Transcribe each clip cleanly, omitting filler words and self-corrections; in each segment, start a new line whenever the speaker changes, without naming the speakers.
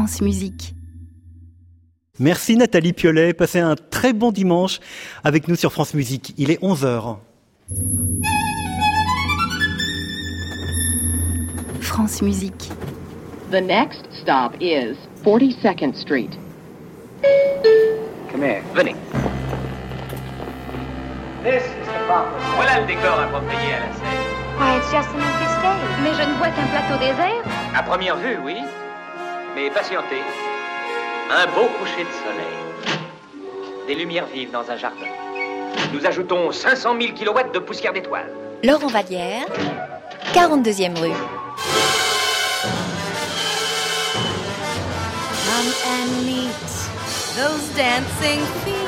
France Musique.
Merci Nathalie Piolet, passez un très bon dimanche avec nous sur France Musique. Il est 11h.
France Musique.
The next stop is 42nd Street.
Come here. Venez.
This is the proper.
Voilà le décor approprié à la scène.
Why, it's just an empty stage.
Mais je ne vois qu'un plateau désert.
À première vue, oui. Mais patientez. Un beau coucher de soleil. Des lumières vives dans un jardin. Nous ajoutons 500 000 kilowatts de poussière d'étoiles.
Laurent Vallière, 42e rue.
Come and meet those dancing feet.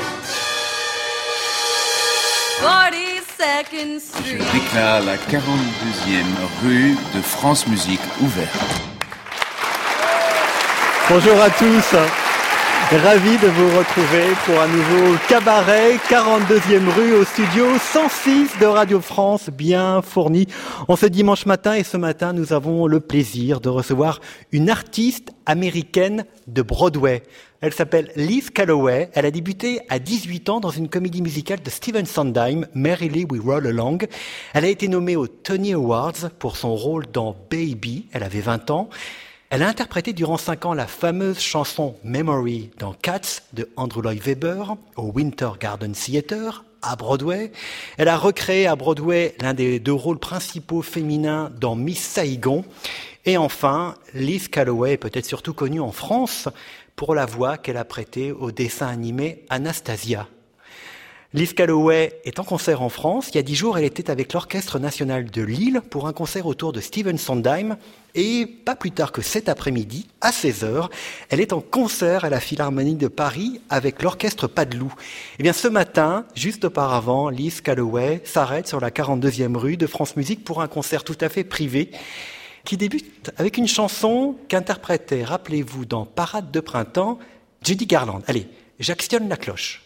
42nd Street.
Je déclare la 42e rue de France Musique ouverte.
Bonjour à tous, ravi de vous retrouver pour un nouveau cabaret, 42e rue au studio 106 de Radio France, bien fourni en ce dimanche matin. Et ce matin, nous avons le plaisir de recevoir une artiste américaine de Broadway. Elle s'appelle Liz Calloway. Elle a débuté à 18 ans dans une comédie musicale de Stephen Sondheim, Merrily We Roll Along. Elle a été nommée aux Tony Awards pour son rôle dans Baby. Elle avait 20 ans. Elle a interprété durant 5 ans la fameuse chanson Memory dans Cats de Andrew Lloyd Webber au Winter Garden Theatre à Broadway. Elle a recréé à Broadway l'un des 2 rôles principaux féminins dans Miss Saigon. Et enfin, Liz Calloway est peut-être surtout connue en France pour la voix qu'elle a prêtée au dessin animé Anastasia. Liz Calloway est en concert en France. Il y a 10 jours, elle était avec l'Orchestre National de Lille pour un concert autour de Stephen Sondheim. Et pas plus tard que cet après-midi, à 16h, elle est en concert à la Philharmonie de Paris avec l'Orchestre Padeloup. Et bien ce matin, juste auparavant, Liz Calloway s'arrête sur la 42e rue de France Musique pour un concert tout à fait privé qui débute avec une chanson qu'interprétait, rappelez-vous, dans Parade de printemps, Judy Garland. Allez, j'actionne la cloche.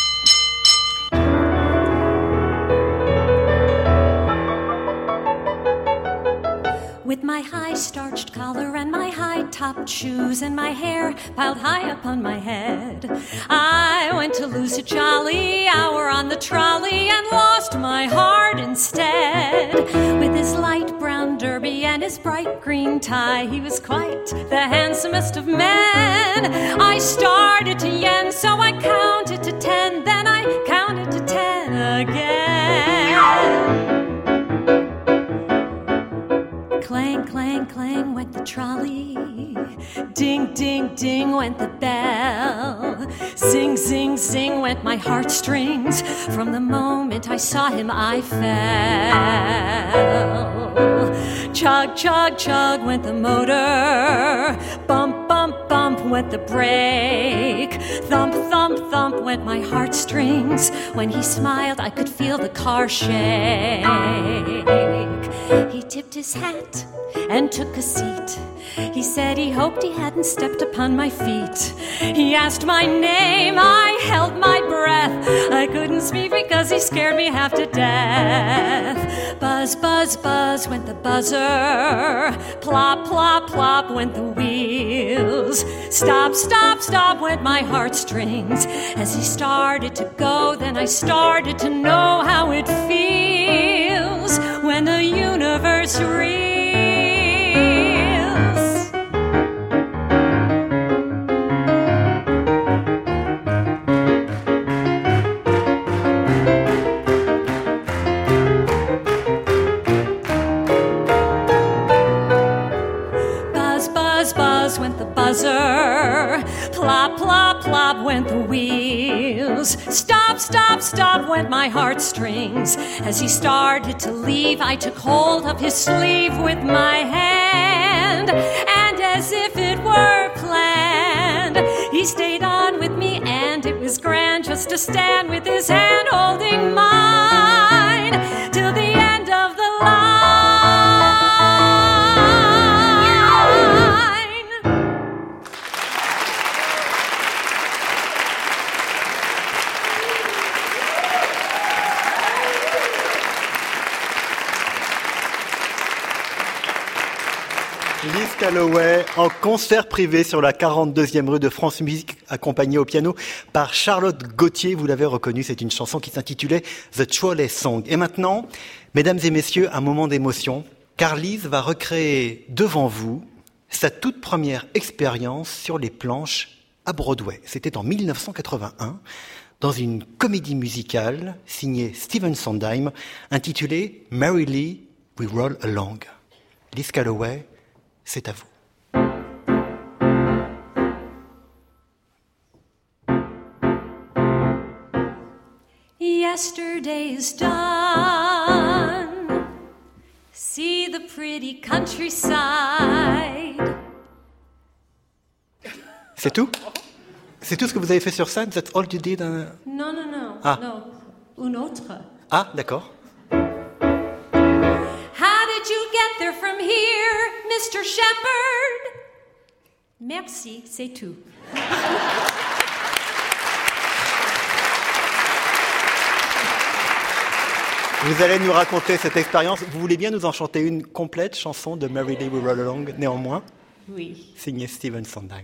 With my high starched collar and my high-topped shoes and my hair piled high up on my head, I went to lose a jolly hour on the trolley and lost my heart instead. With his light brown derby and his bright green tie, he was quite the handsomest of men. I started to yen, so I counted to 10, then I counted to 10 again. Clang, clang, clang went the trolley. Ding, ding, ding went the bell. Zing, zing, zing went my heartstrings. From the moment I saw him, I fell. Chug, chug, chug went the motor. Bump, bump, bump went the brake. Thump, thump, thump went my heartstrings. When he smiled, I could feel the car shake. He tipped his hat and took a seat. He said he hoped he hadn't stepped upon my feet. He asked my name, I held my breath. I couldn't speak because he scared me half to death. Buzz, buzz, buzz went the buzzer. Plop, plop, plop went the wheels. Stop, stop, stop went my heartstrings. As he started to go, then I started to know how it feels when the universe reels. Buzz, buzz, buzz went the buzzer. Plop, plop, plop went the wheels. Stop, stop, stop went my heartstrings. As he started to leave, I took hold of his sleeve with my hand. And as if it were planned, he stayed on with me, and it was grand just to stand with his hand holding mine till the end of the line.
Liz Calloway en concert privé sur la 42e rue de France Musique, accompagnée au piano par Charlotte Gauthier. Vous l'avez reconnu, c'est une chanson qui s'intitulait The Trolley Song. Et maintenant, mesdames et messieurs, un moment d'émotion, car Liz va recréer devant vous sa toute première expérience sur les planches à Broadway. C'était en 1981, dans une comédie musicale signée Stephen Sondheim, intitulée Merrily We Roll Along. Liz Calloway, c'est à vous.
Yesterday's done. See the pretty countryside.
C'est tout? C'est tout ce que vous avez fait sur scène? That's all you did?
Non.
Ah.
Non, une autre.
Ah, d'accord.
How did you get there from here, Mr. Shepherd? Merci, c'est tout.
Vous allez nous raconter cette expérience. Vous voulez bien nous en chanter une complète chanson de Merrily We Roll Along, néanmoins?
Oui.
Signée Stephen Sondheim.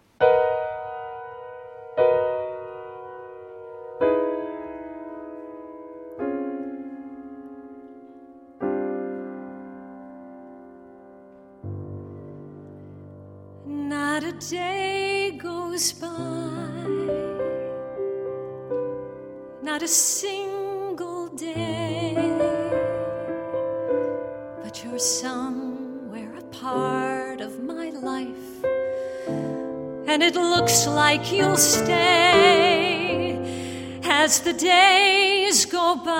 Not a day goes by, not a single day, but you're somewhere a part of my life, and it looks like you'll stay as the days go by.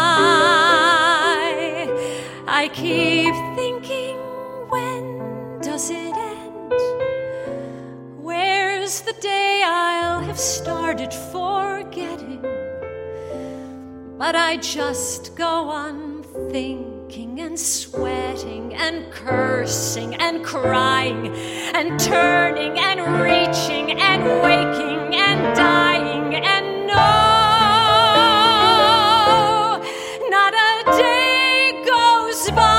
I keep thinking, when does it end? Where's the day I'll have started forgetting? But I just go on thinking and sweating and cursing and crying and turning and reaching and waking and dying, and no, not a day goes by.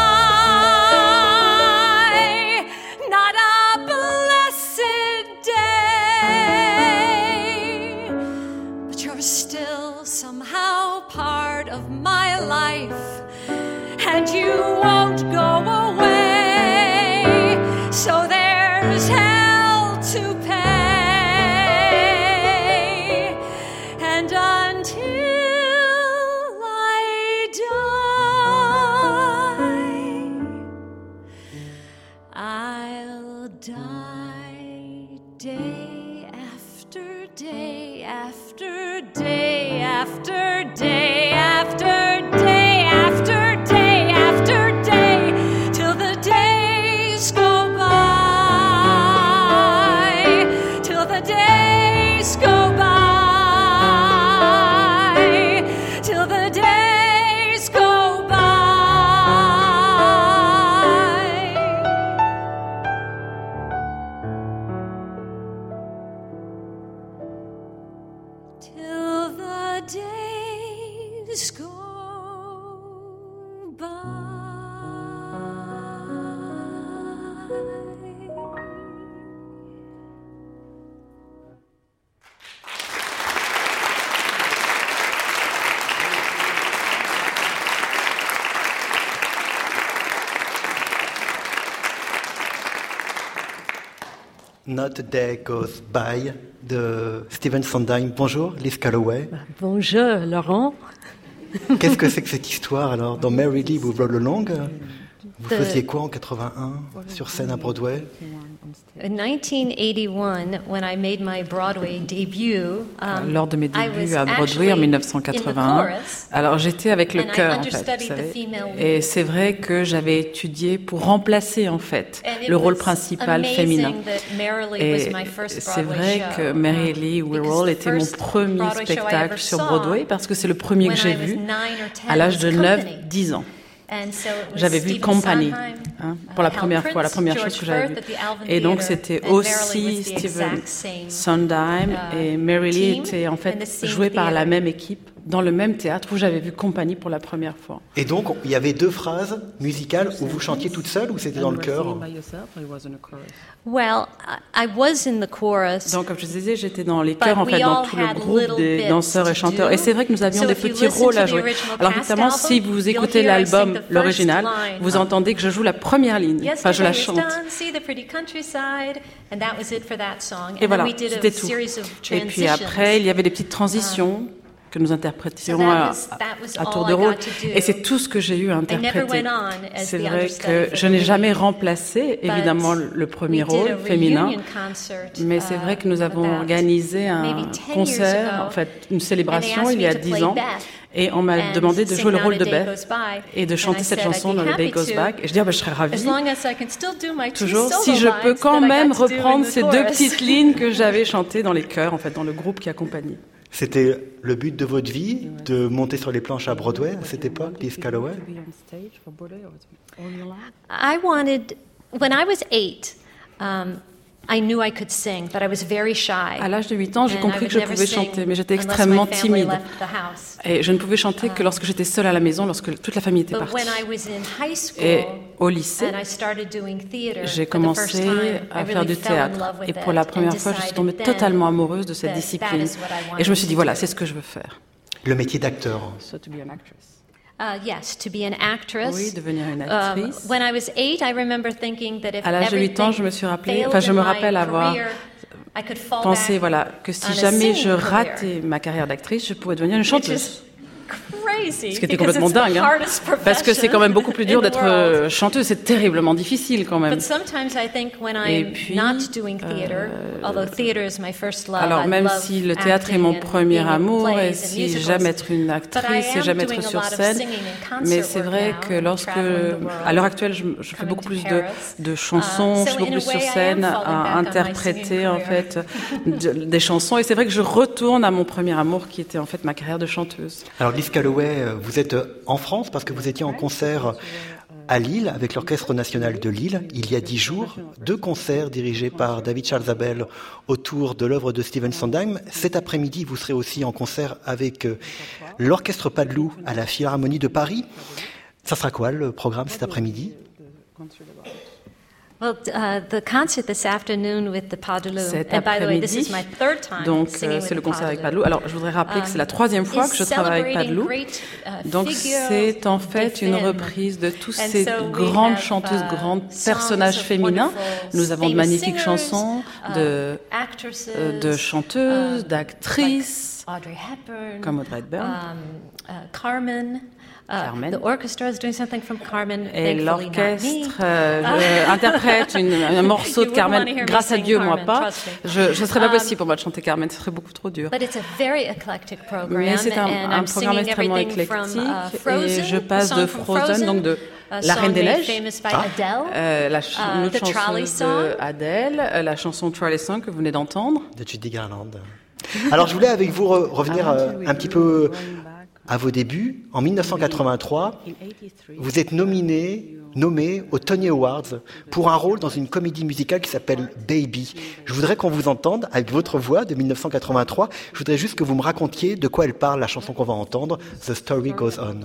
And you won't go away, so there's hell to pay. And until I die, I'll die day after day after day after day after day after day after day, till the days go by, till the days go by, till the days go by. Till the days go by.
Not a Day Goes By de Stephen Sondheim. Bonjour, Liz Calloway.
Bonjour, Laurent.
Qu'est-ce que c'est que cette histoire alors? Dans Merrily We Roll Along, vous faisiez quoi en 81 sur scène à Broadway?
In 1981, when I made my Broadway debut,
lors de mes débuts à Broadway en 1981, alors j'étais avec le chœur en fait, vous savez, et c'est vrai que j'avais étudié pour remplacer en fait le rôle principal féminin. Et c'est vrai que Merrily We Roll était mon premier spectacle sur Broadway parce que c'est le premier que j'ai vu à l'âge de 9-10 ans. J'avais vu Company pour la première fois, la première chose que j'avais vue. Et donc c'était aussi Stephen Sondheim et Merrily était en fait joué par la même équipe. dans le même théâtre où j'avais vu Compagnie pour la première fois.
Et donc, il y avait 2 phrases musicales où vous chantiez toute seule ou c'était dans le chœur?
Well, I was in the chorus.
Donc, comme je disais, j'étais dans les chœurs, en fait, dans tout le groupe des danseurs et chanteurs. Et c'est vrai que nous avions des petits rôles à jouer. Alors, évidemment, si vous écoutez l'album, l'original, vous entendez que je joue la première ligne. Enfin, je la chante. Et voilà, c'était tout. Et puis après, il y avait des petites transitions que nous interprétions à tour de rôle. Et c'est tout ce que j'ai eu à interpréter. C'est vrai que je n'ai jamais remplacé, évidemment, le premier rôle féminin, mais c'est vrai que nous avons organisé un concert, en fait, une célébration il y a 10 ans, et on m'a demandé de jouer le rôle de Beth et de chanter cette chanson dans The Day Goes By. Et je dis, je serais ravie, toujours, si je peux quand même reprendre ces 2 petites lignes que j'avais chantées dans les chœurs, en fait, dans le groupe qui accompagnait.
C'était le but de votre vie, de monter sur les planches à Broadway à cette époque, Liz Calloway?
I wanted, when I was 8, I knew I could sing, but I was very shy.
À l'âge de 8 ans, j'ai compris que je pouvais chanter, mais j'étais extrêmement timide. Et je ne pouvais chanter que lorsque j'étais seule à la maison, lorsque toute la famille était partie. Et au lycée, j'ai commencé à faire du théâtre. Et pour la première fois, je suis tombée totalement amoureuse de cette discipline. Et je me suis dit, voilà, c'est ce que je veux faire.
Le métier d'acteur.
Yes, to be an actress.
Oui, devenir une actrice.
When I was 8, I remember thinking that if
à l'âge de 8 ans, je me rappelle avoir pensé, voilà, que si jamais je ratais ma carrière d'actrice, je pourrais devenir une chanteuse. Ce qui était complètement dingue, hein, parce que c'est quand même beaucoup plus dur d'être chanteuse, c'est terriblement difficile quand même. Et puis, alors même si le théâtre est mon premier amour, et si j'aime être une actrice, et j'aime être sur scène, mais c'est vrai que à l'heure actuelle, je fais beaucoup plus de chansons, je suis beaucoup plus sur scène à interpréter en fait des chansons, et c'est vrai que je retourne à mon premier amour qui était en fait ma carrière de chanteuse.
Alors Liz Calloway, vous êtes en France parce que vous étiez en concert à Lille avec l'Orchestre National de Lille il y a 10 jours. 2 concerts dirigés par David Charles-Zabel autour de l'œuvre de Stephen Sondheim. Cet après-midi, vous serez aussi en concert avec l'Orchestre Padeloup à la Philharmonie de Paris. Ça sera quoi le programme cet après-midi?
Well, the concert this afternoon with the Padeloup. And by the way, this is my 3rd time
donc,
singing
c'est le
with
concert
the
avec Padeloup. Alors, je voudrais rappeler que c'est la 3e fois que je travaille avec Padeloup. Donc, c'est en fait une reprise de tous ces grandes chanteuses, grands personnages féminins. Nous avons de magnifiques chansons de chanteuses, d'actrices, comme Audrey Hepburn,
Carmen. The orchestra is doing something from Carmen.
Et l'orchestre interprète un morceau de Carmen. Grâce à Dieu, moi pas. Ce serait pas possible pour moi de chanter Carmen, ce serait beaucoup trop dur. Mais c'est un programme extrêmement éclectique et je passe de Frozen, donc de La Reine des Neiges, une autre chanson de Adele, la chanson Trolley Song que vous venez d'entendre.
De Judy Garland. Alors je voulais avec vous revenir un petit peu à vos débuts. En 1983, vous êtes nommé aux Tony Awards pour un rôle dans une comédie musicale qui s'appelle Baby. Je voudrais qu'on vous entende avec votre voix de 1983. Je voudrais juste que vous me racontiez de quoi elle parle, la chanson qu'on va entendre, The Story Goes On.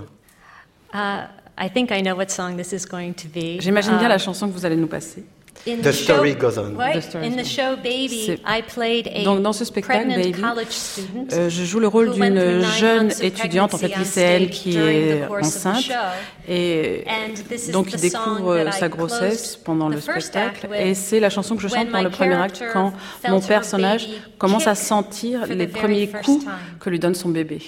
I think I know what song this is going to be.
J'imagine bien la chanson que vous allez nous passer.
The Story Goes On.
Right? In the show Baby, I played a
donc dans ce spectacle Baby, je joue le rôle d'une jeune étudiante, en fait lycéenne, qui est enceinte et donc qui découvre sa grossesse pendant le spectacle. Et c'est la chanson que je chante dans le premier acte quand mon personnage commence à sentir les premiers coups que lui donne son bébé.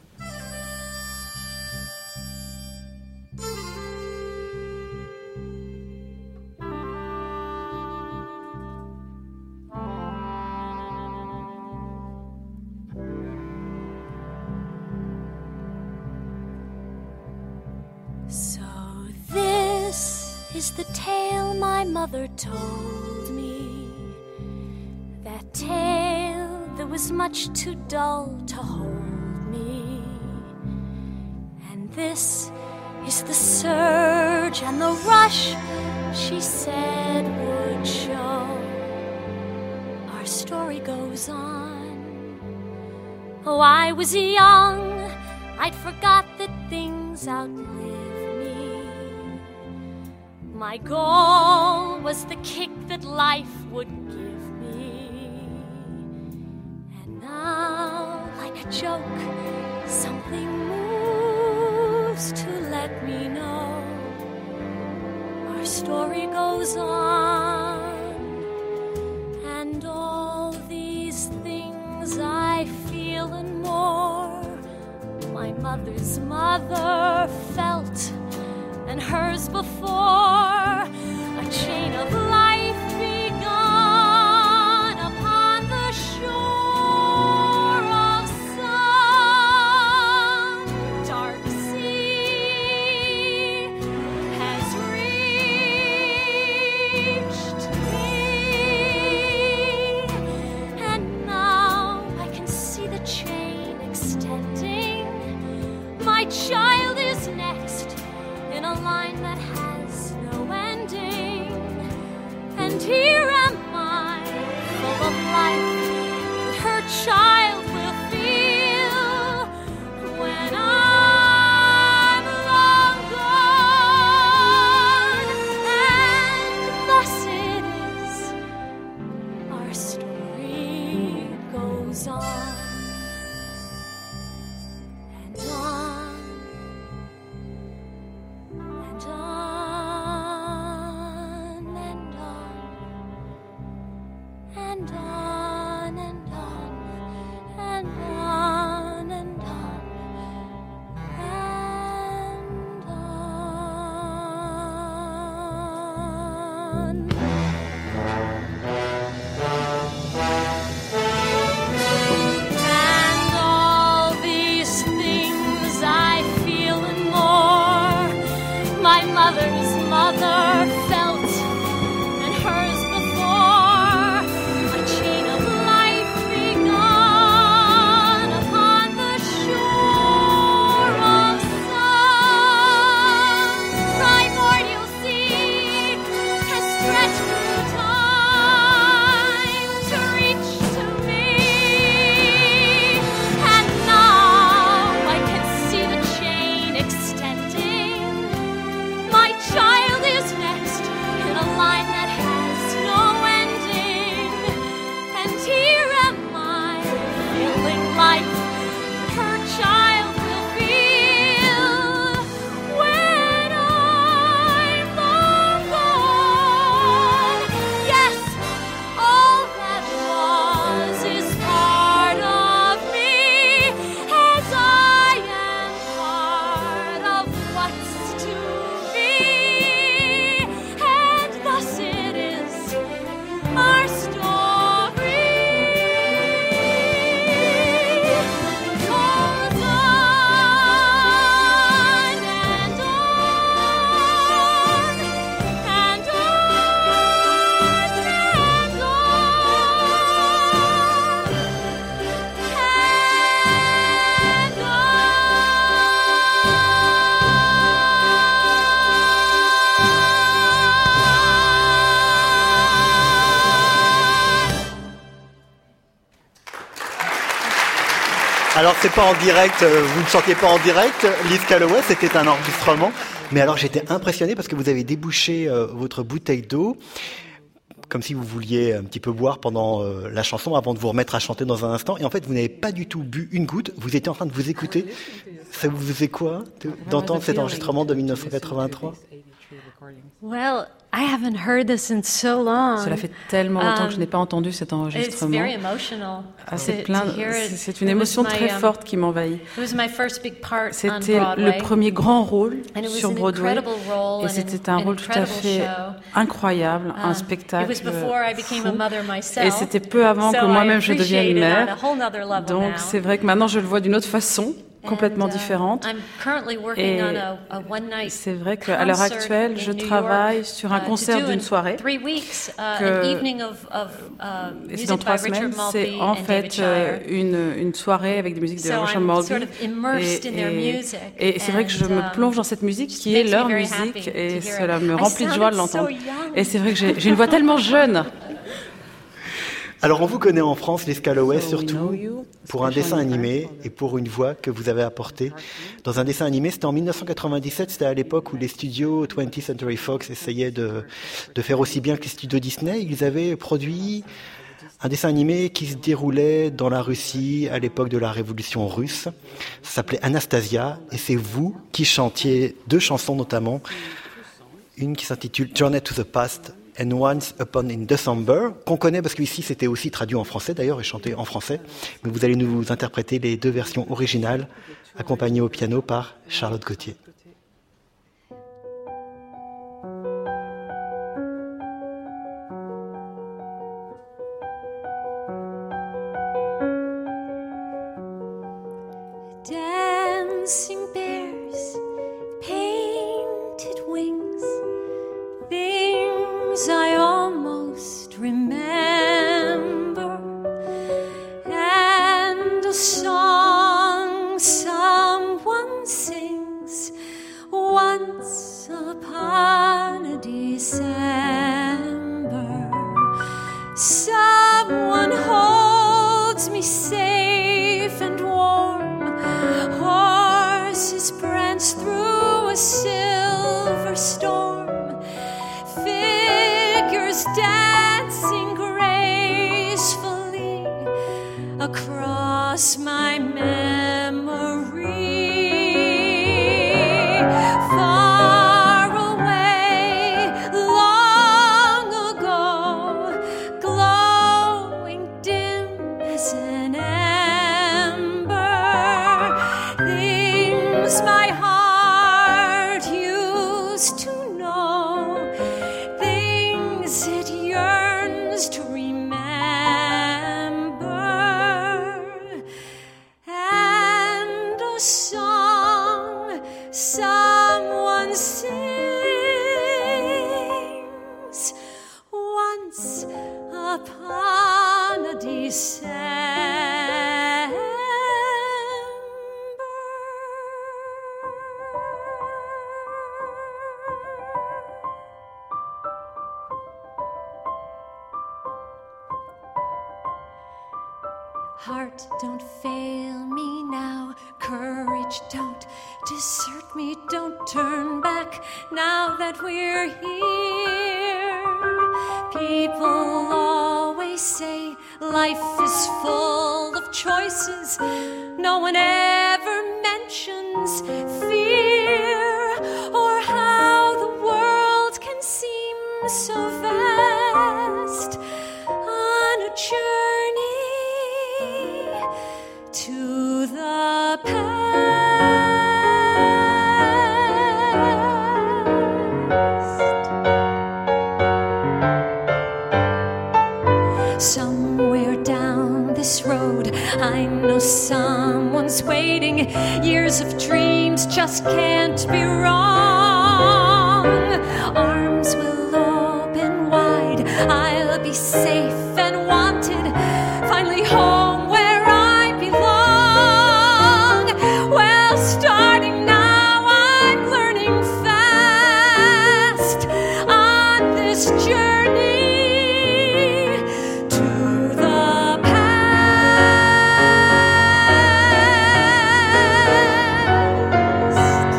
Is the tale my mother told me, that tale that was much too dull to hold me, and this is the surge and the rush she said would show. Our story goes on. Oh, I was young I'd forgot that things outlive me. My goal was the kick that life would give me. And now, like a joke, something moves to let me know our story goes on. And all these things I feel and more, my mother's mother felt, and hers before, a chain of life begun upon the shore of some dark sea has reached me, and now I can see the chain extending. My child is next in a line that has no ending, and here am I, full of life that her child will feel when I'm long gone. And thus it is, our story goes on and on and on and on and on and on and on and on and on. And all these things I feel and more, my mother's mother felt, and hers before, a chain of life begun upon the shore of some primordial sea has stretched through time to reach to me. And now I can see the chain extending. My child is next in a line that has no ending, and here am I, feeling life her child will feel when I'm long gone. Yes, all that was is part of me, as I am part of what's to be. And thus it is, our story goes on and on and on and
Alors c'est pas en direct, vous ne chantiez pas en direct, Liz Calloway, c'était un enregistrement. Mais alors j'étais impressionné parce que vous avez débouché votre bouteille d'eau, comme si vous vouliez un petit peu boire pendant la chanson avant de vous remettre à chanter dans un instant. Et en fait, vous n'avez pas du tout bu une goutte, vous étiez en train de vous écouter. Ça vous faisait quoi d'entendre cet enregistrement de 1983 ?
Well, I haven't heard this in so long.
Cela fait tellement longtemps que je n'ai pas entendu cet enregistrement.
It's very emotional.
C'est une émotion très forte qui m'envahit.
It was my first big part on
C'était
Broadway.
le premier grand rôle
And it was
sur
an
Broadway,
incredible role
et
and
c'était
an
un rôle tout à
incredible
fait
show.
incroyable, un
It
spectacle
was before I became a
fou.
mother myself.
Et c'était peu avant
So
que
I
moi-même je devienne
appreciate it
mère.
on a whole nother level
Donc
now.
c'est vrai que maintenant je le vois d'une autre façon, complètement différente.
I'm currently working
Et
on a one-night
c'est vrai qu'à l'heure actuelle, je travaille sur un concert d'une soirée.
Que,
et c'est dans 3 semaines, c'est en fait une soirée avec des musiques de Richard Mulvey. Et c'est vrai que je me plonge dans cette musique qui est leur musique et cela me remplit de joie de l'entendre. Et c'est vrai que j'ai une voix tellement jeune.
Alors on vous connaît en France, les Scalaway, surtout pour un dessin animé et pour une voix que vous avez apportée dans un dessin animé. C'était en 1997, c'était à l'époque où les studios 20th Century Fox essayaient de faire aussi bien que les studios Disney. Ils avaient produit un dessin animé qui se déroulait dans la Russie à l'époque de la Révolution russe. Ça s'appelait Anastasia et c'est vous qui chantiez 2 chansons notamment. Une qui s'intitule Journey to the Past and Once Upon in December, qu'on connaît parce qu'ici c'était aussi traduit en français d'ailleurs et chanté en français. Mais vous allez nous interpréter les 2 versions originales, accompagnées au piano par Charlotte Gauthier.
Dancing bears, painted wings, things I almost remember, and a song someone sings once upon a December. Someone holds me safe and warm, horses prance through a silver storm, figures dancing gracefully across my memory. Far away, long ago, glowing dim as an ember, things my heart used to know, things it yearns to remember, and a song someone sings once upon a December. Heart, don't fail me now. Courage, don't desert me. Don't turn back now that we're here. People always say life is full of choices. No one ever mentions fear or how the world can seem so vast on a journey to the past. Somewhere down this road, I know someone's waiting. Years of dreams just can't be wrong. Arms will open wide, I'll be safe and wanted, finally home where I belong. Well, starting now, I'm learning fast on this journey to the past.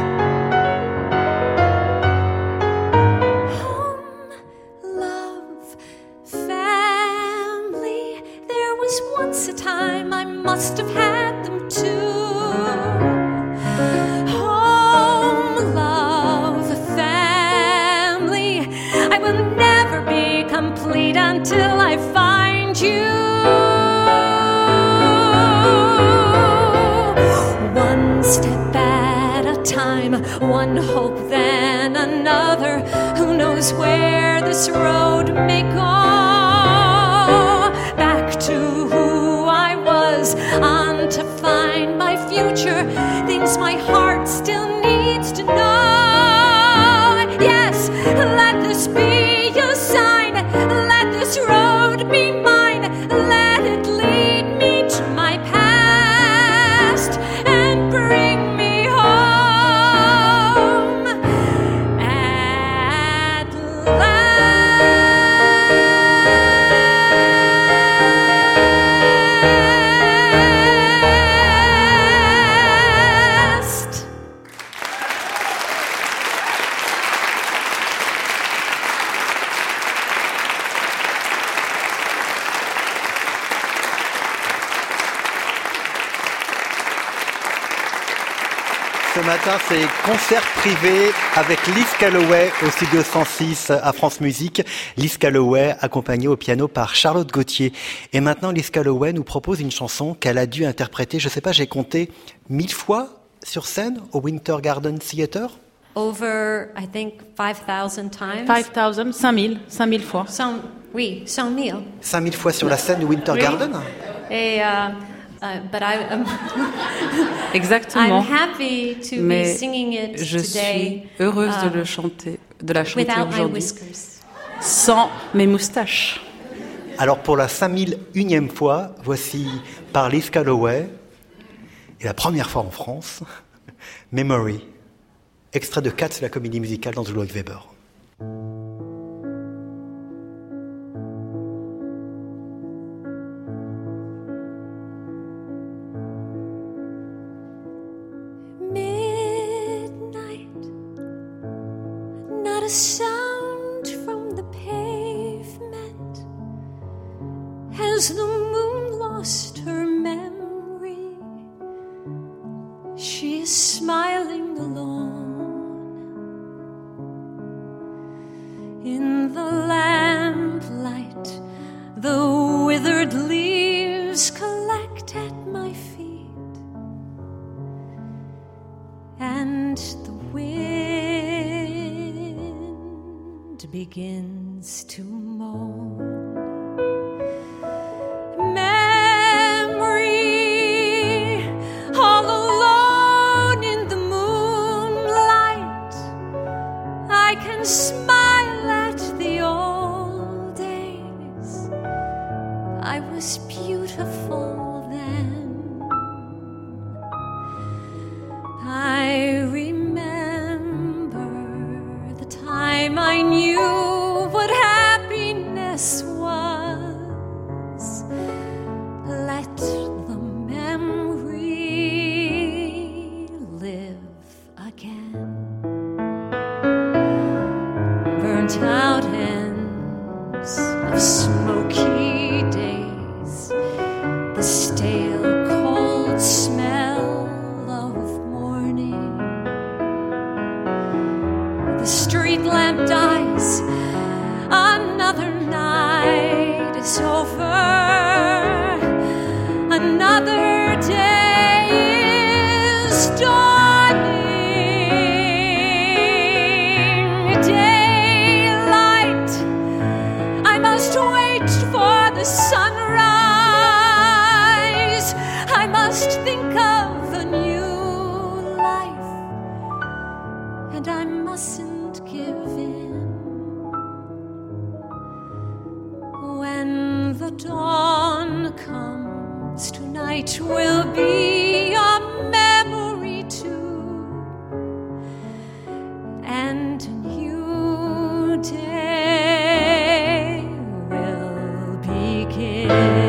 Home, love, family. There was once a time I must have had them too. Home, love, family. I will never be complete until I find you. One step at a time, one hope then another. Who knows where this road may go? Back to who I was, on to find my future. Things my heart still needs to know. Yes, let this be your sign. Let this road be mine. Let it lead me to my past and bring me home at last.
Ce matin, c'est concert privé avec Liz Calloway au studio 106 à France Musique. Liz Calloway accompagnée au piano par Charlotte Gauthier. Et maintenant, Liz Calloway nous propose une chanson qu'elle a dû interpréter, je sais pas, j'ai compté 1000 fois sur scène au Winter Garden Theatre.
Over, I think, 5,000 times.
5000 fois.
5000.
5000 fois sur la scène du Winter Garden.
Et but I'm
exactement.
I'm happy to be singing it
je
today,
suis heureuse de la chanter aujourd'hui, sans mes moustaches.
Alors pour la 5001e fois, voici par Liz Calloway, et la première fois en France, Memory, extrait de Cats, la comédie musicale d'Andrew Lloyd Webber.
Not a sound from the pavement. Has the moon lost her memory? She is smiling alone. In the lamplight, the withered leaves collect at my feet, and the wind begins to moan. Memory, all alone in the moonlight, I can smile at the old days. I was beautiful then. I remember the time I knew what happiness was. Let the memory live again. Burnt out ends of smoky days, the stale cold smell of morning. The street lamp dies, another night is over, another day is dawning. Daylight, I must wait for the sunrise. I must think of a new life, and I mustn't give in. When the dawn comes, tonight will be a memory too, and a new day will begin.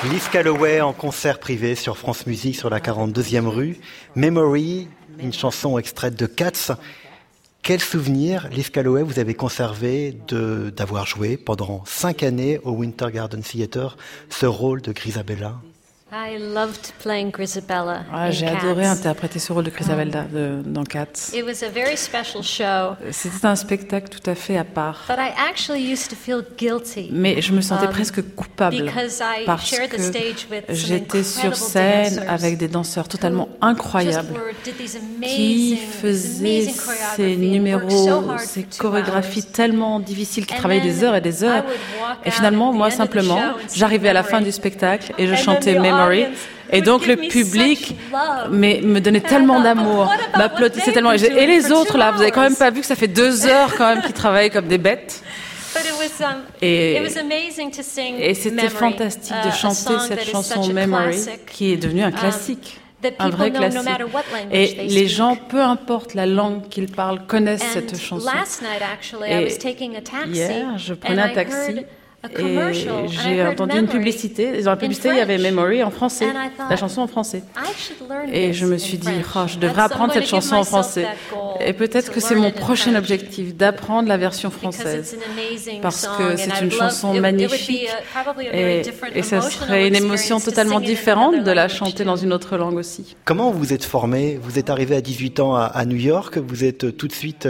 Liz Calloway en concert privé sur France Musique sur la 42e rue. Memory, une chanson extraite de Cats. Quel souvenir, Liz Calloway, vous avez conservé d'avoir joué pendant 5 années au Winter Garden Theatre ce rôle de Grisabella?
I loved playing Grisabella.
J'ai adoré interpréter ce rôle de Grisabella dans Cats.
It was a very special show.
C'était un spectacle tout à fait à part.
But I actually used to feel guilty.
Mais je me sentais presque coupable parce que j'étais sur scène avec des danseurs totalement incroyables qui faisaient ces numéros, ces chorégraphies tellement difficiles, qui travaillaient des heures et des heures. Et finalement, moi simplement, j'arrivais à la fin du spectacle et je chantais Memory. Et donc le public me donnait tellement d'amour, m'applaudissait tellement. Et les autres là, vous avez quand même pas vu que ça fait 2 heures quand même qu'ils travaillent comme des bêtes. Et c'était fantastique de chanter cette chanson Memory qui est devenue un classique. Un vrai classique. Et les gens, peu importe la langue qu'ils parlent, connaissent cette chanson. Et hier, je prenais un taxi et j'ai entendu une publicité. Dans la publicité, il y avait Memory en français, la chanson en français. Et je me suis dit, je devrais apprendre cette chanson en français. Et peut-être que c'est mon prochain objectif, d'apprendre la version française. Parce que c'est une chanson magnifique. Et ça serait une émotion totalement différente de la chanter dans une autre langue aussi.
Comment vous êtes formé? Vous êtes arrivé à 18 ans à New York, vous êtes tout de suite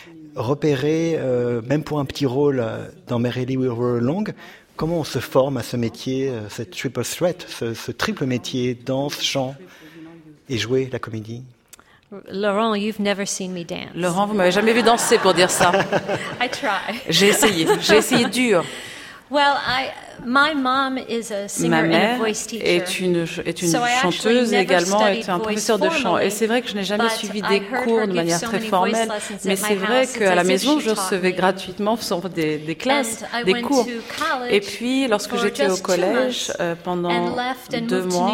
repéré, même pour un petit rôle dans Merrily We Roll Along. Comment on se forme à ce métier, cette triple threat, ce triple métier, danse, chant et jouer la comédie?
Laurent, you've never seen me dance.
Laurent, vous m'avez jamais vu danser pour dire ça.
I try.
J'ai essayé dur.
Well, my mom is a singer
Ma mère
and a voice teacher.
est une chanteuse et également est un professeur de chant. Et c'est vrai que je n'ai jamais suivi des cours de manière très formelle, mais c'est vrai qu'à la maison, je recevais gratuitement des classes, des cours. Et puis, lorsque j'étais au collège, pendant 2 mois,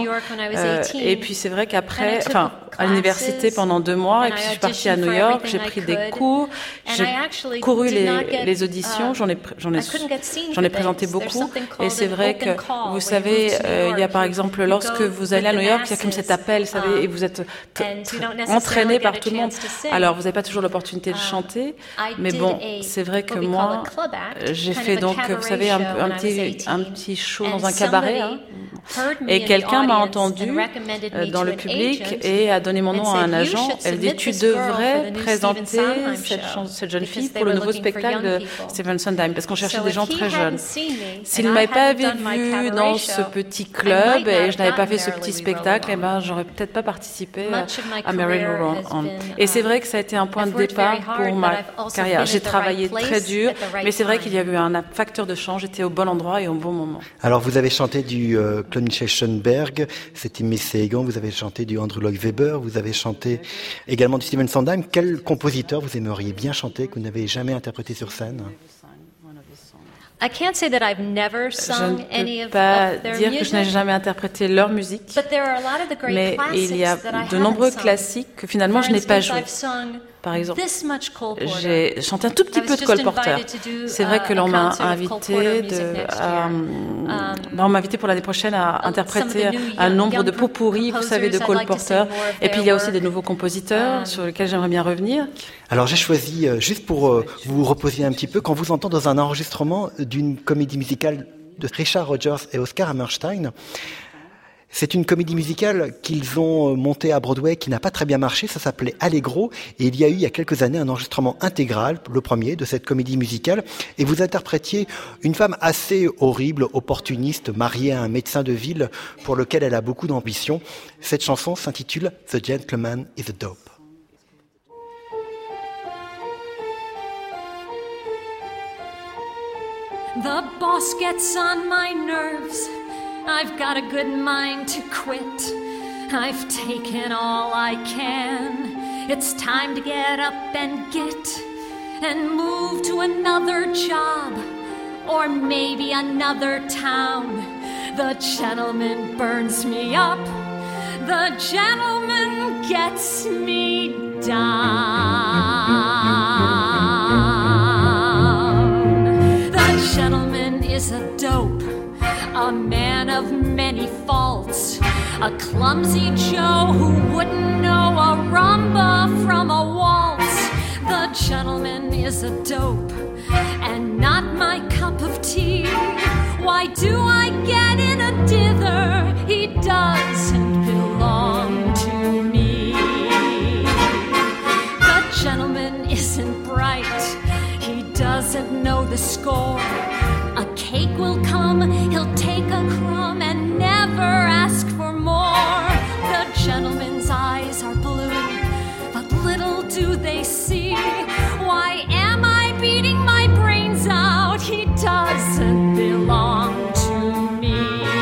et puis c'est vrai qu'après, à l'université pendant 2 mois, et puis je suis partie à New York, j'ai pris des cours, j'ai couru les auditions, j'en ai présenté beaucoup. Et c'est vrai que, vous savez, il y a par exemple, lorsque vous allez à New York, il y a comme cet appel, vous savez, et vous êtes entraîné par tout le monde. Alors, vous n'avez pas toujours l'opportunité de chanter, mais bon, c'est vrai que moi, j'ai fait donc, vous savez, un petit show dans un cabaret, et quelqu'un m'a entendu dans le public et a donné mon nom à un agent. Elle dit, tu devrais présenter cette jeune fille pour le nouveau spectacle de Stephen Sondheim, parce qu'on cherchait des gens très jeunes. S'il ne m'avait pas vu dans ce petit club et je n'avais pas fait ce petit spectacle, eh ben, j'aurais peut-être pas participé à Merrily We Roll On. Et c'est vrai que ça a été un point de départ pour ma carrière. J'ai travaillé très dur, mais c'est vrai qu'il y a eu un facteur de chance. J'étais au bon endroit et au bon moment.
Alors, vous avez chanté du Claude Michel Schoenberg, c'était Miss Saigon, vous avez chanté du Andrew Lloyd Webber, vous avez chanté également du Stephen Sondheim. Quel compositeur vous aimeriez bien chanter que vous n'avez jamais interprété sur scène?
I can't say that I've never sung any of their music.
Je ne peux pas dire que je n'ai jamais interprété leur musique, mais il y a de nombreux classiques que finalement je n'ai pas joués. Par exemple, j'ai chanté un tout petit peu de Cole Porter. C'est vrai que l'on m'a invité on m'a invité pour l'année prochaine à interpréter un nombre de pot-pourris, vous savez, de Cole Porter. Et puis il y a aussi des nouveaux compositeurs sur lesquels j'aimerais bien revenir.
Alors j'ai choisi, juste pour vous reposer un petit peu, quand vous entendez dans un enregistrement d'une comédie musicale de Richard Rodgers et Oscar Hammerstein. C'est une comédie musicale qu'ils ont montée à Broadway qui n'a pas très bien marché, ça s'appelait Allegro, et il y a eu il y a quelques années un enregistrement intégral, le premier, de cette comédie musicale, et vous interprétiez une femme assez horrible, opportuniste, mariée à un médecin de ville pour lequel elle a beaucoup d'ambition. Cette chanson s'intitule The Gentleman is a Dope.
The boss gets on my nerves. I've got a good mind to quit. I've taken all I can. It's time to get up and get and move to another job or maybe another town. The gentleman burns me up. The gentleman gets me down. The gentleman is a dope, a man of many
A clumsy Joe who wouldn't know a rumba from a waltz. The gentleman is a dope and not my cup of tea. Why do I get in a dither? He doesn't belong to me. The gentleman isn't bright. He doesn't know the score. A cake will come, he'll take a crumb and never ask for more. The gentleman's eyes are blue, but little do they see. Why am I beating my brains out? He doesn't belong to me.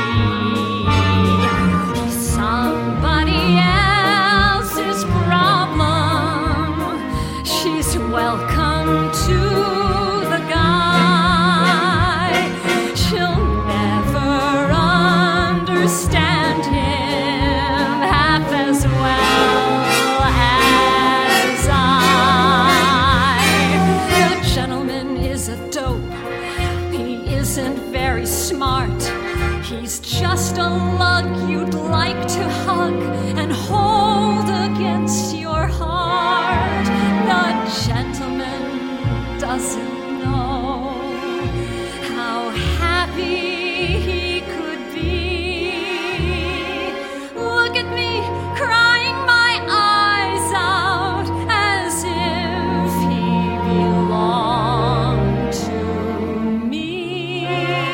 He's somebody else's problem. She's welcome to the guy. She'll never understand him half as well as I. The gentleman is a dope. He isn't very smart. He's just a lug you'd like to hug and hold against your heart. The gentleman doesn't know how happy he could be. Look at me crying my eyes out as if he belonged to me.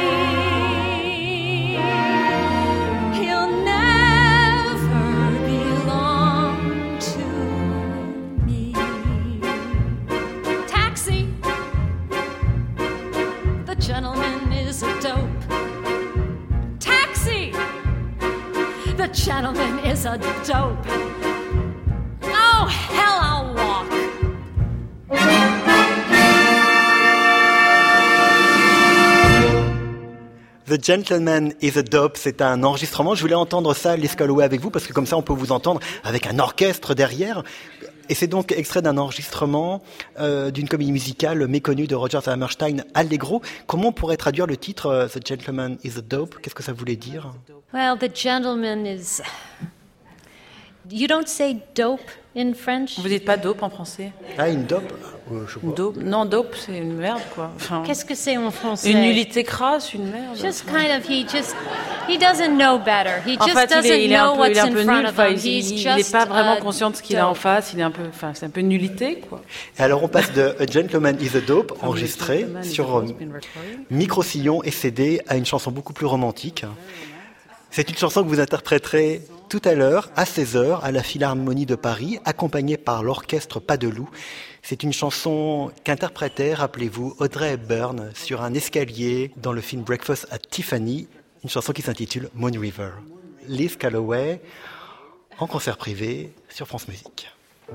He'll never belong to me. Taxi! The gentleman is a dope. Taxi! The gentleman is a dope. Oh, hell, I'll walk.
The Gentleman is a Dope, c'est un enregistrement. Je voulais entendre ça, Liz Calloway, avec vous, parce que comme ça, on peut vous entendre avec un orchestre derrière. Et c'est donc extrait d'un enregistrement d'une comédie musicale méconnue de Roger Hammerstein, Allegro. Comment on pourrait traduire le titre The Gentleman is a Dope? Qu'est-ce que ça voulait dire?
Well, the gentleman is... You don't say dope in French?
Vous dites pas dope en français?
Ah, une dope? Je sais pas.
Dope. Non, dope, c'est une merde, quoi. Enfin,
qu'est-ce que c'est en français?
Une nullité crasse, une merde.
Just kind of, he doesn't know better. He just doesn't know what's in front of him.
Il n'est pas vraiment conscient de ce qu'il a en face. Il est un peu, enfin, c'est un peu nullité, quoi.
Et alors, on passe de A Gentleman is a Dope, enregistré sur micro-sillon et CD, à une chanson beaucoup plus romantique. C'est une chanson que vous interpréterez tout à l'heure, à 16h, à la Philharmonie de Paris, accompagnée par l'orchestre Pas de Loup. C'est une chanson qu'interprétait, rappelez-vous, Audrey Hepburn sur un escalier dans le film Breakfast at Tiffany, une chanson qui s'intitule Moon River. Liz Calloway, en concert privé sur France Musique.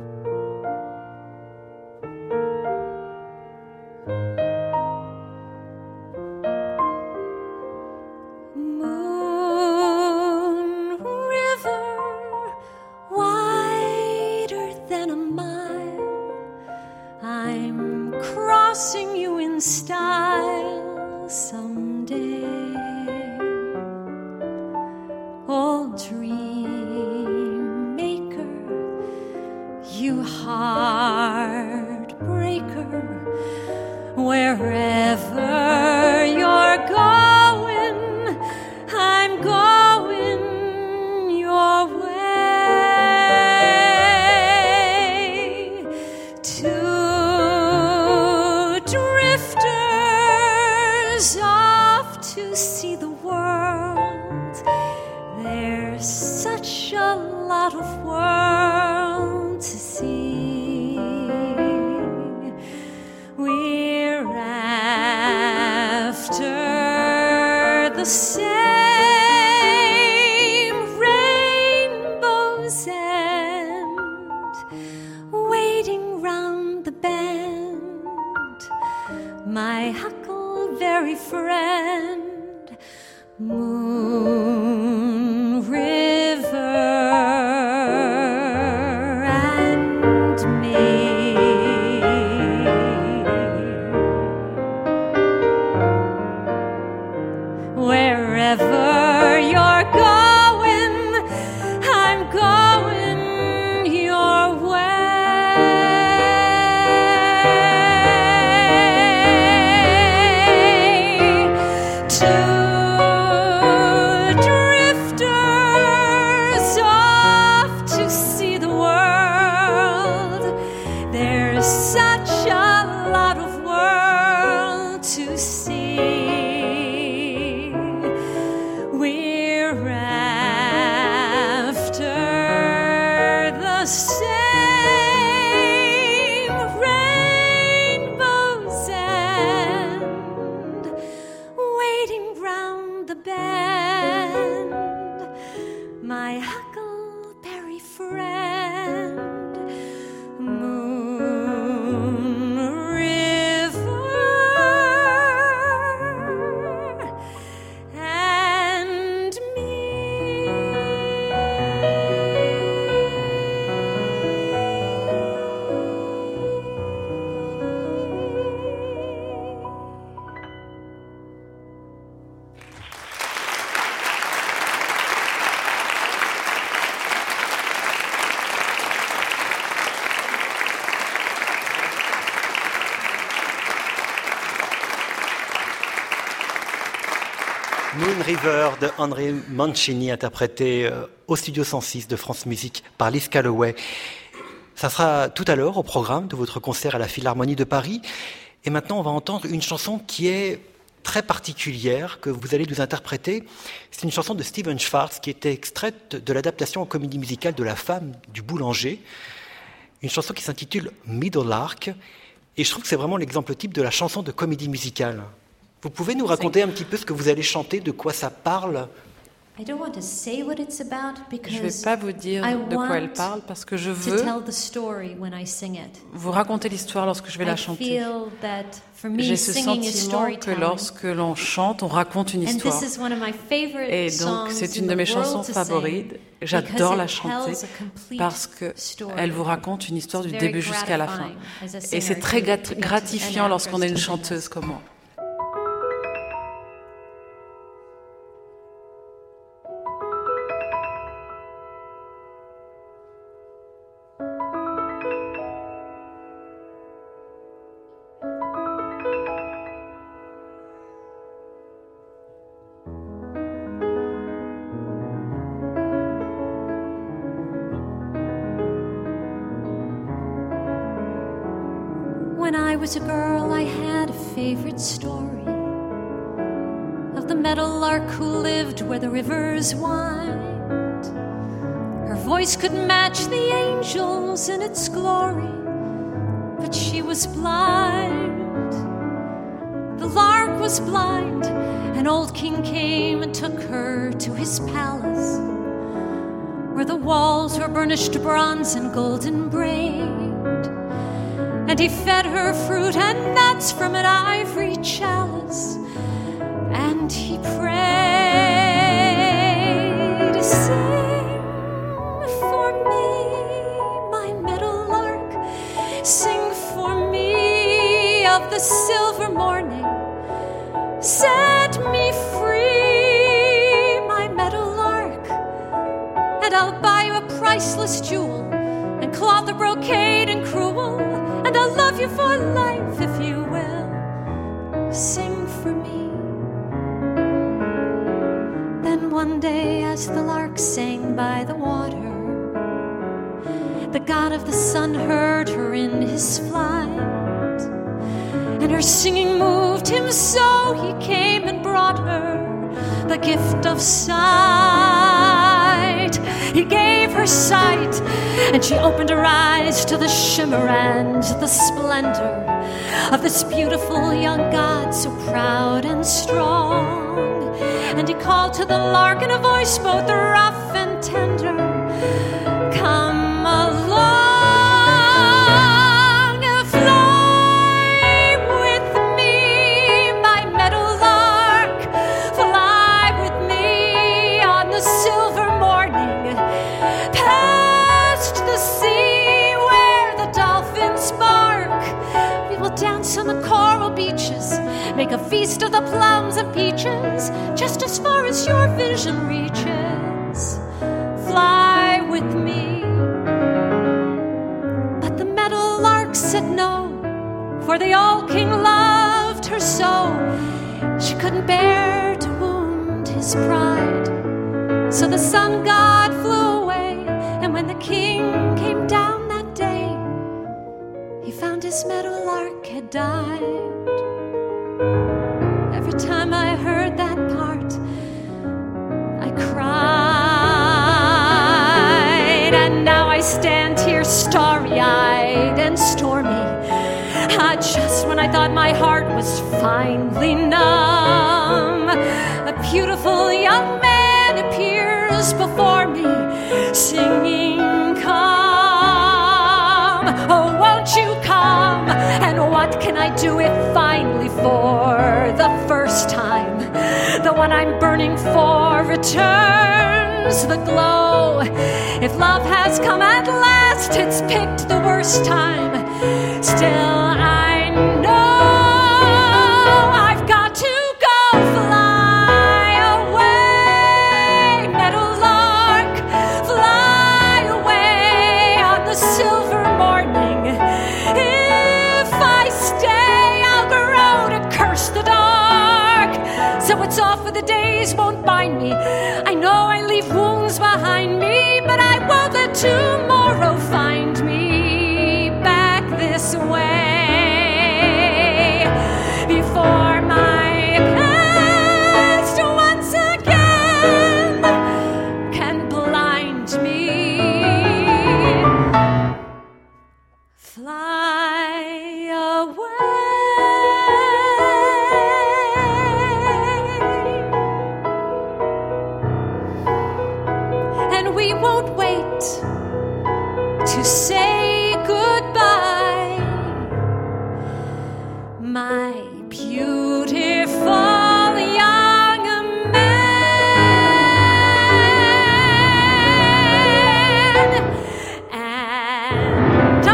Crossing you in style someday. Oh, dream maker, you heartbreaker, wherever you're going, I'm going your way. Off to see the world. There's such a lot of world to see. We're after the same rainbow's end, waiting round the bend. My huckleberry friend, Moon River and me. Wherever you're going,
Moon River de Henry Mancini, interprété au Studio 106 de France Musique par Liz Calloway. Ça sera tout à l'heure au programme de votre concert à la Philharmonie de Paris. Et maintenant, on va entendre une chanson qui est très particulière, que vous allez nous interpréter. C'est une chanson de Stephen Schwartz qui était extraite de l'adaptation en comédie musicale de La femme du boulanger. Une chanson qui s'intitule Meadowlark. Et je trouve que c'est vraiment l'exemple type de la chanson de comédie musicale. Vous pouvez nous raconter un petit peu ce que vous allez chanter, de quoi ça parle ?
Je ne vais pas vous dire de quoi elle parle parce que je veux vous raconter l'histoire lorsque je vais la chanter. J'ai ce sentiment que lorsque l'on chante, on raconte une histoire. Et donc, c'est une de mes chansons favorites. J'adore la chanter parce qu'elle vous raconte une histoire du début jusqu'à la fin. Et c'est très gratifiant lorsqu'on est une chanteuse comme moi.
When I was a girl, I had a favorite story of the meadowlark who lived where the rivers wind. Her voice could match the angels in its glory, but she was blind. The lark was blind. An old king came and took her to his palace, where the walls were burnished bronze and golden braid. And he fed her fruit and nuts from an ivory chalice, and he prayed, sing for me, my meadowlark, sing for me of the silver morning, set me free, my meadowlark, and I'll buy you a priceless jewel and cloth of brocade and crewel, and I'll love you for life if you will sing for me. Then one day as the lark sang by the water, the god of the sun heard her in his flight, and her singing moved him so he came and brought her the gift of sight. He gave her sight, and she opened her eyes to the shimmer and the splendor of this beautiful young god, so proud and strong. And he called to the lark in a voice both rough and tender, come along, fly with me, my meadowlark, fly with me on the silver morning, past the sea where the dolphins bark. We will dance on the coral beaches, make a feast of the plums and peaches, just as far as your vision reaches. Fly with me. But the meadowlark said no, for the old king loved her so. She couldn't bear to wound his pride. So the sun god flew away, and when the king came down that day, he found his meadowlark had died. Every time I heard that part, I cried. And now I stand here starry-eyed and stormy, just when I thought my heart was finally numb. A beautiful young man appears before me, singing, come, oh won't you come? And what can I do if finally for the first time the one I'm burning for returns the glow? If love has come at last, it's picked the worst time. Still I know I've got to go. Fly away, meadowlark, fly away on the silver morning. If I stay, I'll grow to curse the dark. So it's off for the days
days won't bind me. I know I leave wounds behind me, but I won't let tomorrow find me back this way. Before my past once again can blind me. Fly away, and we won't wait to say goodbye, my beautiful young man. And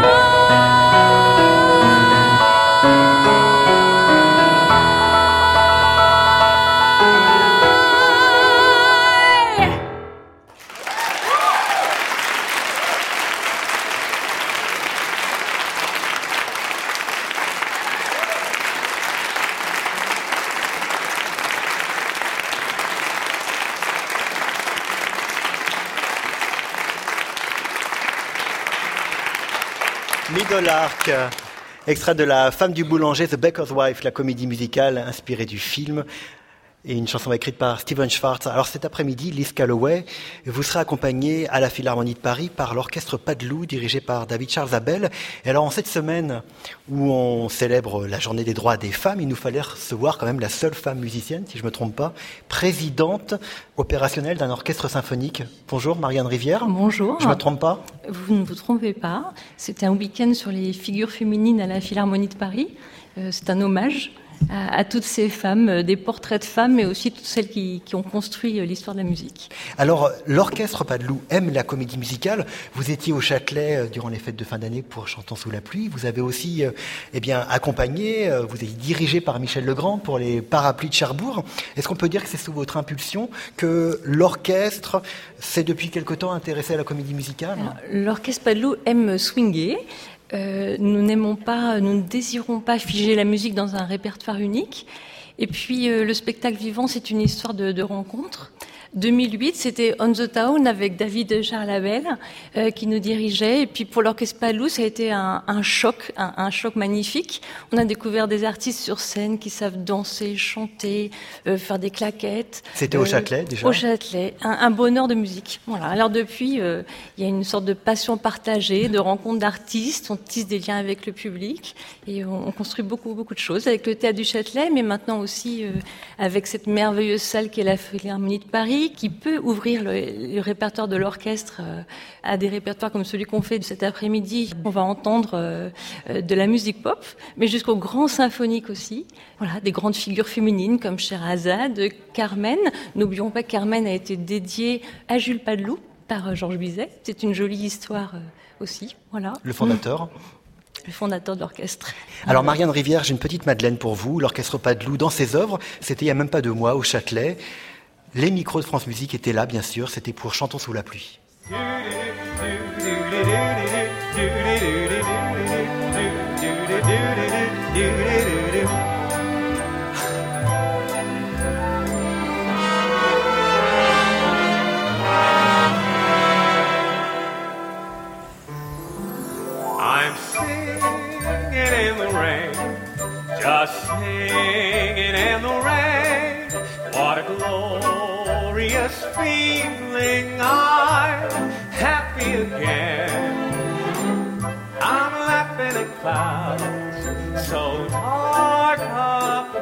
Middle-Arc, extrait de La femme du boulanger, The Baker's Wife, la comédie musicale inspirée du film, et une chanson écrite par Stephen Schwartz. Alors cet après-midi, Liz Calloway, vous serez accompagnée à la Philharmonie de Paris par l'orchestre Padeloup, dirigé par David Charles Abel. Et alors en cette semaine où on célèbre la journée des droits des femmes, il nous fallait recevoir quand même la seule femme musicienne, si je ne me trompe pas, présidente opérationnelle d'un orchestre symphonique. Bonjour Marianne Rivière.
Bonjour.
Je ne me trompe pas?
Vous ne vous trompez pas. C'était un week-end sur les figures féminines à la Philharmonie de Paris. C'est un hommage à toutes ces femmes, des portraits de femmes, mais aussi toutes celles qui ont construit l'histoire de la musique.
Alors, l'orchestre Padeloup aime la comédie musicale. Vous étiez au Châtelet durant les fêtes de fin d'année pour Chantons sous la pluie. Vous avez aussi accompagné, vous êtes dirigé par Michel Legrand pour les Parapluies de Cherbourg. Est-ce qu'on peut dire que c'est sous votre impulsion que l'orchestre s'est depuis quelque temps intéressé à la comédie musicale?
Alors, l'orchestre Padeloup aime swinguer. Nous ne désirons pas figer la musique dans un répertoire unique. Et puis, le spectacle vivant, c'est une histoire de rencontre. 2008, c'était On the Town avec David Charles Abel qui nous dirigeait. Et puis pour l'orchestre Padeloup, ça a été un choc magnifique. On a découvert des artistes sur scène qui savent danser, chanter, faire des claquettes.
C'était au Châtelet déjà?
Au Châtelet, un bonheur de musique. Voilà. Alors depuis, il y a une sorte de passion partagée, de rencontre d'artistes. On tisse des liens avec le public et on construit beaucoup de choses avec le Théâtre du Châtelet, mais maintenant aussi avec cette merveilleuse salle qui est la Philharmonie de Paris, qui peut ouvrir le répertoire de l'orchestre à des répertoires comme celui qu'on fait cet après-midi. On va entendre de la musique pop, mais jusqu'au grand symphonique aussi. Voilà, des grandes figures féminines comme Sherazade, Carmen. N'oublions pas que Carmen a été dédiée à Jules Padeloup par Georges Bizet. C'est une jolie histoire aussi. Voilà.
Le fondateur.
Le fondateur de l'orchestre.
Alors Marianne Rivière, j'ai une petite madeleine pour vous. L'orchestre Padeloup, dans ses œuvres, c'était il n'y a même pas 2 mois au Châtelet. Les micros de France Musique étaient là, bien sûr, c'était pour Chantons sous la pluie.
I'm singing in the rain, just singing in the rain. What a glorious feeling, I'm happy again. I'm laughing at clouds so dark up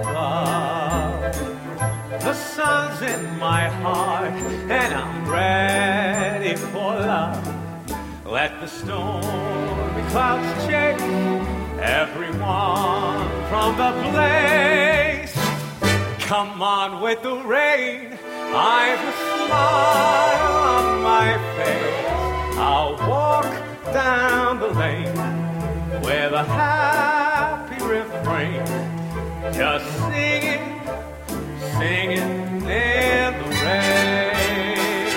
above. The sun's in my heart and I'm ready for love. Let the stormy clouds chase everyone from the place. Come on with the rain, I've a smile on my face. I'll walk down the lane with a happy refrain, just singing, singing in the rain,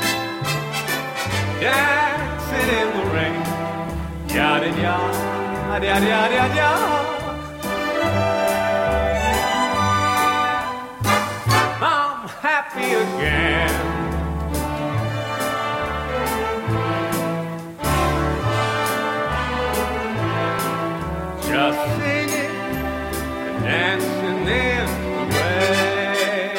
dancing in the rain, yada yada yada yada yada. dancing in the rain.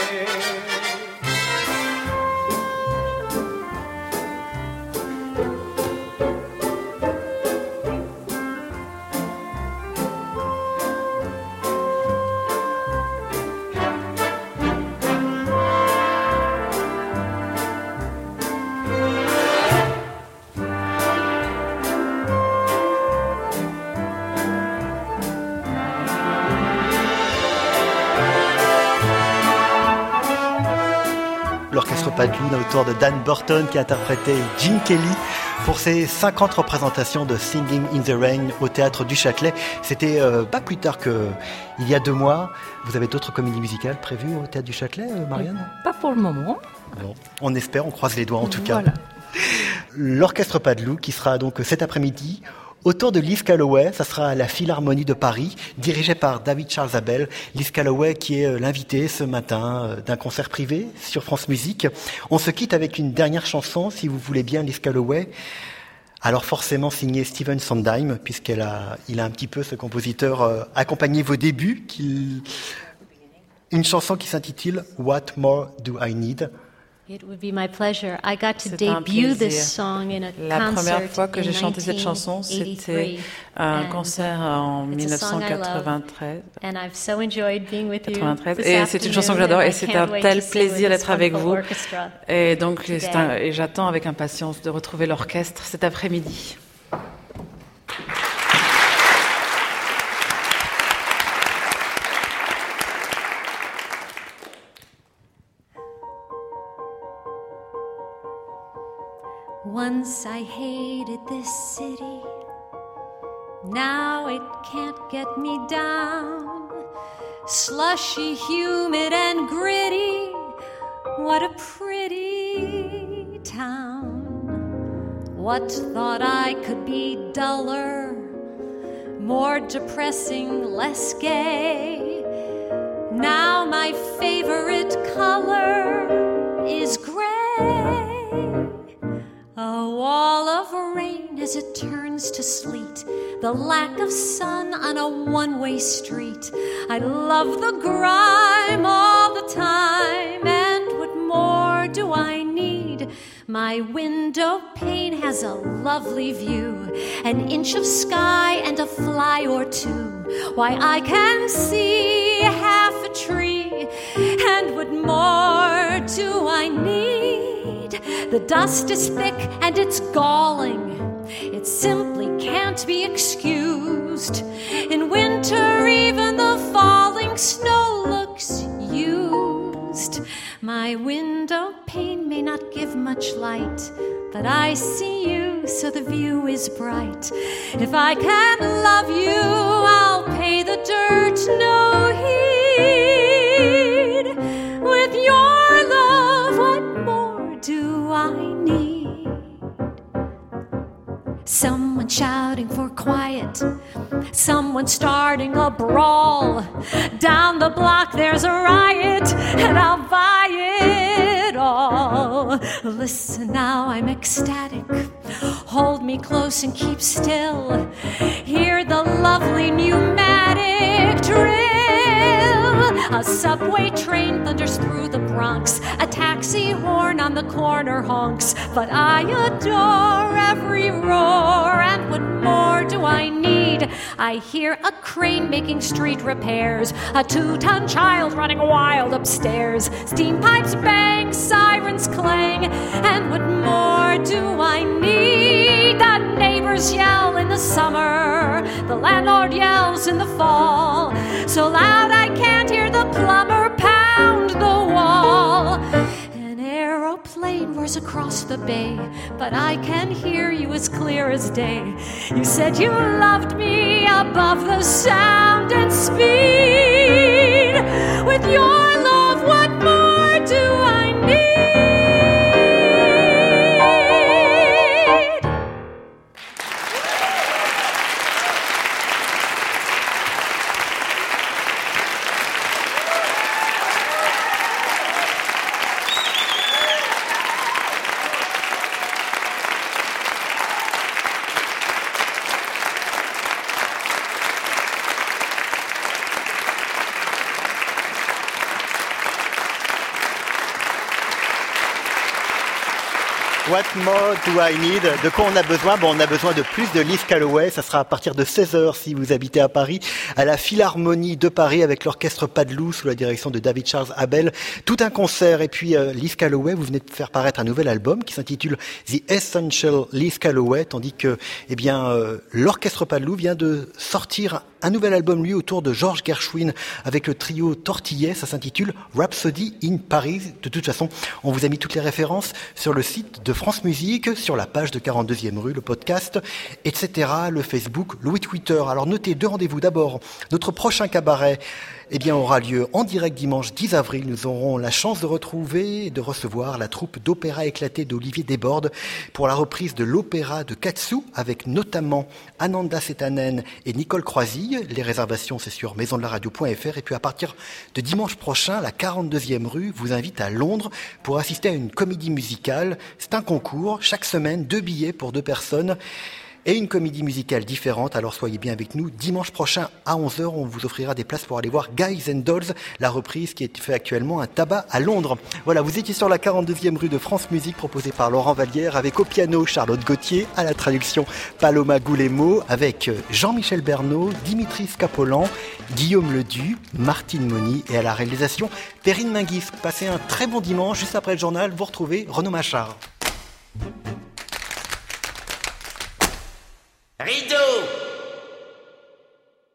L'orchestre Padoue autour de Dan Burton qui a interprété Gene Kelly pour ses 50 représentations de Singing in the Rain au Théâtre du Châtelet. C'était pas plus tard qu'il y a 2 mois. Vous avez d'autres comédies musicales prévues au Théâtre du Châtelet, Marianne ?
Pas pour le moment.
Bon, on espère, on croise les doigts en tout cas.
Voilà.
L'orchestre Padoue qui sera donc cet après-midi autour de Liz Calloway, ça sera à la Philharmonie de Paris, dirigée par David Charles Abel. Liz Calloway qui est l'invitée ce matin d'un concert privé sur France Musique. On se quitte avec une dernière chanson, si vous voulez bien, Liz Calloway. Alors forcément signée Stephen Sondheim, puisqu'il a un petit peu, ce compositeur, accompagné vos débuts. Une chanson qui s'intitule What More Do I Need?
It would be my pleasure. I got to debut this song in a
La première
concert
fois que j'ai
in
chanté cette chanson, c'était un concert en 1993.
And I've so enjoyed being with you.
Et c'est une chanson que j'adore et c'est un tel plaisir d'être avec vous. Et donc et j'attends avec impatience de retrouver l'orchestre cet après-midi.
Once I hated this city, now it can't get me down. Slushy, humid and gritty, what a pretty town. What thought I could be duller, more depressing, less gay. Now my favorite color is gray. A wall of rain as it turns to sleet, the lack of sun on a one-way street. I love the grime all the time, and what more do I need? My window pane has a lovely view, an inch of sky and a fly or two. Why, I can see half a tree, and what more do I need? The dust is thick and it's galling. It simply can't be excused. In winter, even the falling snow looks used. My window pane may not give much light, but I see you, so the view is bright. If I can love you, I'll pay the dirt no heed. With your love, what more do I need? Someone shouting for quiet, someone starting a brawl. Down the block there's a riot, and I'll buy it all. Listen now, I'm ecstatic. Hold me close and keep still. Hear the lovely pneumatic drill. A subway train thunders through the Bronx. A taxi horn on the corner honks. But I adore every roar. And what more do I need? I hear a crane making street repairs. A 2-ton child running wild upstairs. Steam pipes bang, sirens clang. And what more do I need? The neighbors yell in the summer. The landlord yells in the fall. So loud I can't hear the plumber pound the wall. An aeroplane roars across the bay, but I can hear you as clear as day. You said you loved me above the sound and speed. With your love, what more do I need?
What more do I need? De quoi on a besoin? On a besoin de plus de Liz Calloway. Ça sera à partir de 16h si vous habitez à Paris, à la Philharmonie de Paris avec l'orchestre Padeloup sous la direction de David Charles Abel. Tout un concert. Et puis Liz Calloway, vous venez de faire paraître un nouvel album qui s'intitule The Essential Liz Calloway, tandis que l'orchestre Padeloup vient de sortir un nouvel album, lui, autour de George Gershwin avec le trio Tortillet. Ça s'intitule Rhapsody in Paris. De toute façon, on vous a mis toutes les références sur le site de France Musique, sur la page de 42e rue, le podcast, etc., le Facebook, le Twitter. Alors notez 2 rendez-vous. D'abord, notre prochain cabaret aura lieu en direct dimanche 10 avril. Nous aurons la chance de retrouver et de recevoir la troupe d'opéra éclaté d'Olivier Desbordes pour la reprise de l'opéra de Katsu avec notamment Ananda Setanen et Nicole Croisille. Les réservations, c'est sur maisondelaradio.fr. Et puis à partir de dimanche prochain, la 42e rue vous invite à Londres pour assister à une comédie musicale. C'est un concours. Chaque semaine, 2 billets pour 2 personnes. Et une comédie musicale différente, alors soyez bien avec nous. Dimanche prochain à 11h, on vous offrira des places pour aller voir Guys and Dolls, la reprise qui est fait actuellement un tabac à Londres. Voilà, vous étiez sur la 42e rue de France Musique, proposée par Laurent Vallière, avec au piano Charlotte Gauthier, à la traduction Paloma Goulemo, avec Jean-Michel Bernot, Dimitri Scapolan, Guillaume Ledu, Martine Moni, et à la réalisation Perrine Minguis. Passez un très bon dimanche. Juste après le journal, vous retrouvez Renaud Machard.
Rideau!